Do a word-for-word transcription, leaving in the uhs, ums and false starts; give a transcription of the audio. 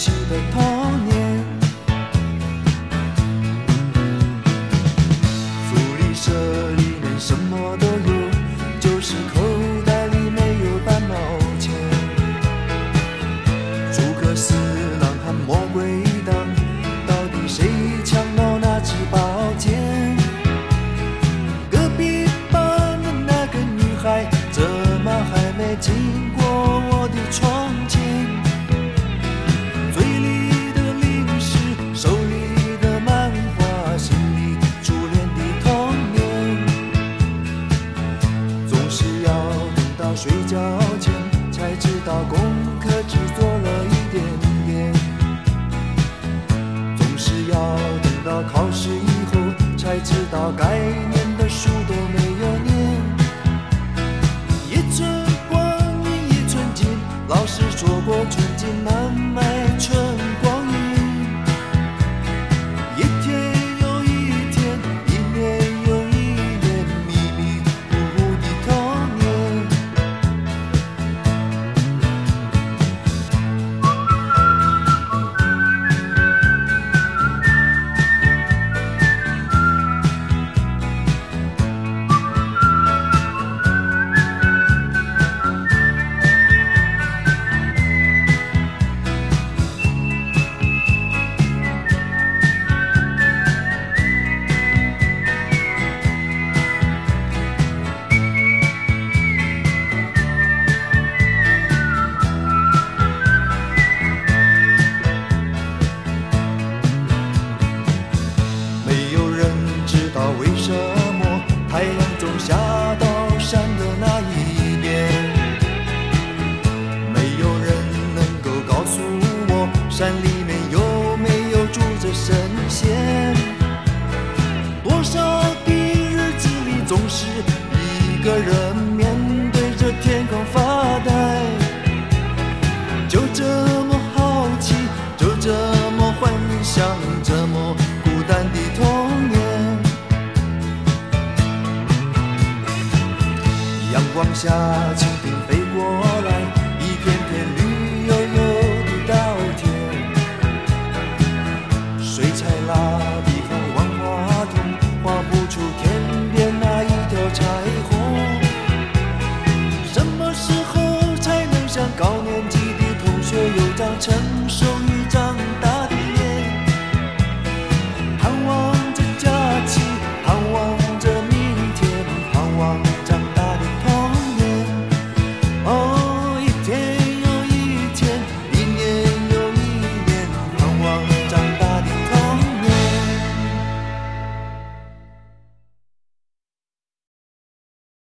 起的童年。福利社里面什么都有，就是口袋里没有半毛钱。诸葛四郎和魔鬼党，到底谁抢到那支宝剑？隔壁班的那个女孩，怎么还没经过我的窗前？嘴里的零食，手里的漫画，心里初恋的童年。总是要等到睡觉前，才知道功课只做了一点点。总是要等到考试以后，才知道该念的书都没有念。一寸光阴一寸金，老师说过寸金难买寸光阴。一天又一天，一年又一年，迷迷糊糊的童年。没有人知道为什么太阳总下到山的那一边，没有人能够告诉我山里面有没有住着神仙。多少的日子里，总是一个人面对着天空发呆，就这么好奇，就这么幻想，这么孤单的童年。阳光下轻